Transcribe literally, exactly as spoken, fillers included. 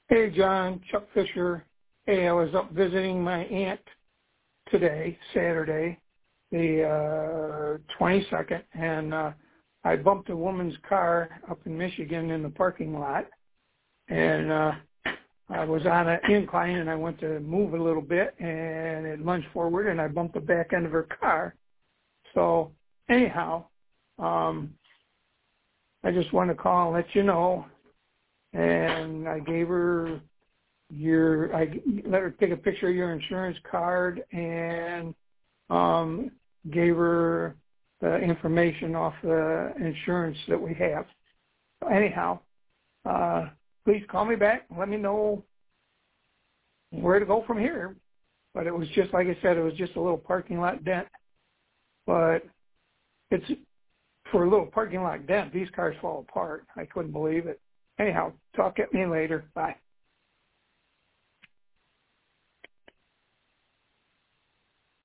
Hey, John, Chuck Fisher. Hey, I was up visiting my aunt today, Saturday, the uh, twenty-second, and uh, I bumped a woman's car up in Michigan in the parking lot, and uh, I was on an incline, and I went to move a little bit, and it lunged forward, and I bumped the back end of her car. So anyhow, um, I just wanted to call and let you know, and I gave her your, I let her take a picture of your insurance card and um, gave her the information off the insurance that we have. So anyhow, uh, please call me back and let me know where to go from here. But it was just, like I said, it was just a little parking lot dent. But it's, for a little parking lot dent, these cars fall apart. I couldn't believe it. Anyhow, talk at me later. Bye.